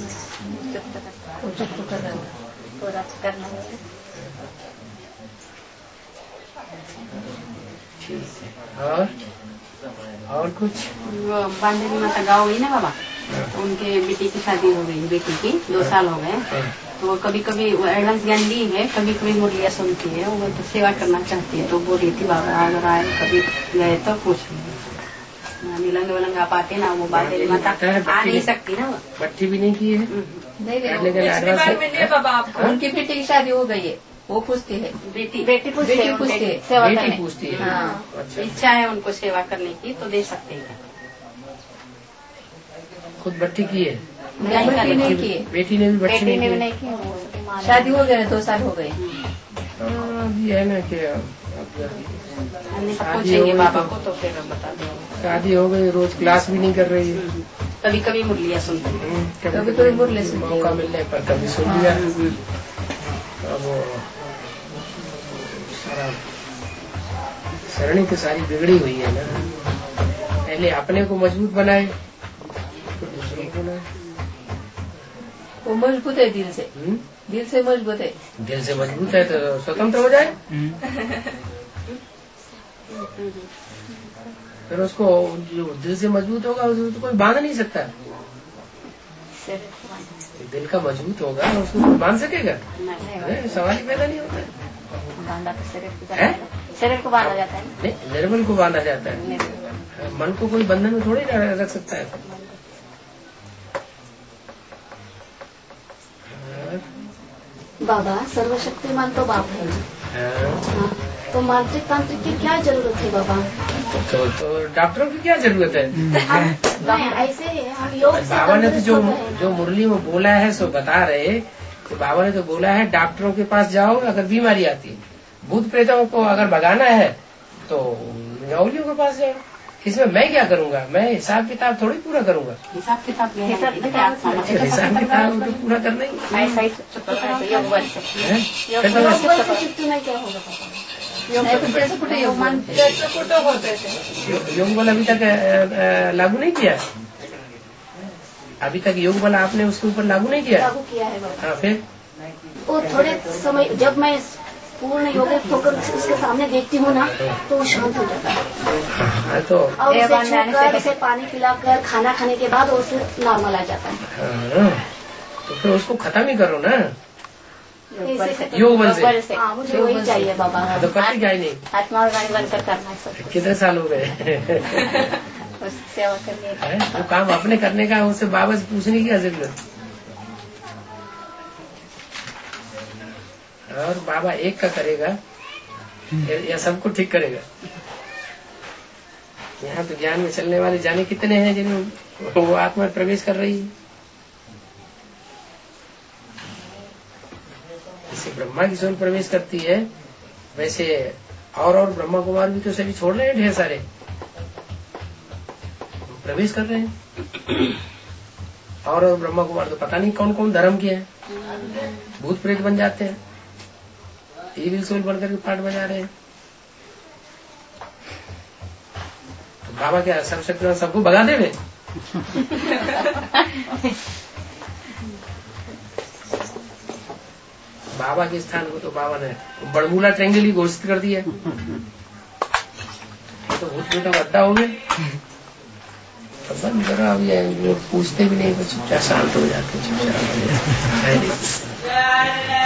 ठीक है। और और कुछ? वो बांधवी माता गाँव गई ना बाबा, तो उनके बेटी की शादी हो गई, बेटी की दो साल हो गए। तो वो कभी कभी वो एडवांस ज्ञान ली है, कभी कभी मुरलिया सुनती है, वो तो सेवा करना चाहती है। तो बोल रही थी बाबा अगर आए कभी गए तो पूछ निलंग विलंग आप आते ना, वो बातें माता आ नहीं सकती ना। बट्टी भी नहीं की है? नहीं, बाबा आपको उनकी बेटी की शादी हो गई है, वो पूछती है, बेटी बेटी पूछती है, पूछती है, सेवा बेटी करने पूछती है। हाँ, इच्छा है उनको सेवा करने की तो दे सकते हैं। खुद बट्टी की है? बेटी नहीं की है, बेटी ने भी बट्टी बेटी ने भी नहीं की, शादी हो गए, दो साल हो गए। अभी है ना कि पूछेंगे बाबा को तो फिर बता देंगे। शादी हो गई, रोज क्लास भी नहीं कर रही है, कभी कभी मुरलिया सुनते हैं, कभी कभी मुरली सुनते मौका मिलने पर कभी सुन लिया। अब सारा सरणी तो सारी बिगड़ी हुई है ना। पहले अपने को मजबूत बनाए, फिर दूसरों को बनाए। वो मजबूत है दिल से, दिल से मजबूत है। दिल से मजबूत है तो स्वतंत्र हो जाए। फिर उसको जो दिल से मजबूत होगा उसको कोई बांध नहीं सकता। दिल का मजबूत होगा उसको कोई बांध सकेगा? नहीं, सवाल ही पैदा नहीं होता है। बांधा तो शरीर शरीर को बांधा जाता है, नहीं निर्बल को बांधा जाता है। मन को कोई बंधन में थोड़ी रख सकता है। बाबा सर्वशक्तिमान तो बाप है। हाँ, तो मांत्रिक तांत्रिक की क्या जरूरत है बाबा? तो, तो डॉक्टरों की क्या जरूरत है? नहीं, ऐसे हम योग से बाबा ने तो जो जो मुरली में बोला है सो बता रहे कि बाबा ने तो बोला है डॉक्टरों के पास जाओ अगर बीमारी आती है, भूत प्रेतों को अगर भगाना है तो न्यौलियों के पास जाओ। इसमें मैं क्या करूंगा? मैं हिसाब किताब थोड़ी पूरा करूंगा। हिसाब किताब हिसाब किताब तो पूरा करना ही ऐसा ही योग बल से क्या होगा? योग बल अभी तक लागू नहीं किया। अभी तक योग बल आपने उसके ऊपर लागू नहीं किया? लागू किया है बाबा। हाँ, फिर वो थोड़े समय जब मैं पूर्ण योगित होकर उसके सामने देखती हूँ ना तो वो शांत हो जाता है। तो और उसे छूकर उसे पानी पिलाकर खाना खाने के बाद उसे नॉर्मल आ जाता है। तो फिर उसको खत्म ही करो ना योग बल से। हाँ, मुझे वही चाहिए बाबा। तो करती क्या नहीं? आत्मा और वाणी बनकर करना है। कितने साल हो गए? सेवा करने का वो काम अपने करने का, उससे बाबा से पूछने की क्या जरूरत? और बाबा एक का करेगा या सबको ठीक करेगा? यहाँ तो ज्ञान में चलने वाले जाने कितने हैं जिन्हें वो आत्मा प्रवेश कर रही है। जैसे ब्रह्मा की सोल प्रवेश करती है वैसे और और ब्रह्मा कुमार भी तो सभी छोड़ रहे हैं, ढेर सारे प्रवेश कर रहे हैं। और और ब्रह्मा कुमार तो पता नहीं कौन कौन धर्म के हैं, भूत प्रेत बन जाते हैं, ईविल सोल बनकर के पाठ बजा रहे हैं। तो बाबा क्या सर्वशक्तिमान सबको भगा देवे? बाबा के स्थान को तो बाबा ने बड़मूला ट्रेंगल ही घोषित कर दिया। तो भूत प्रेतों का अड्डा हो गए। तो बंद करो, अब ये लोग पूछते भी नहीं, कुछ चुपचाप शांत हो जाते, चुपचाप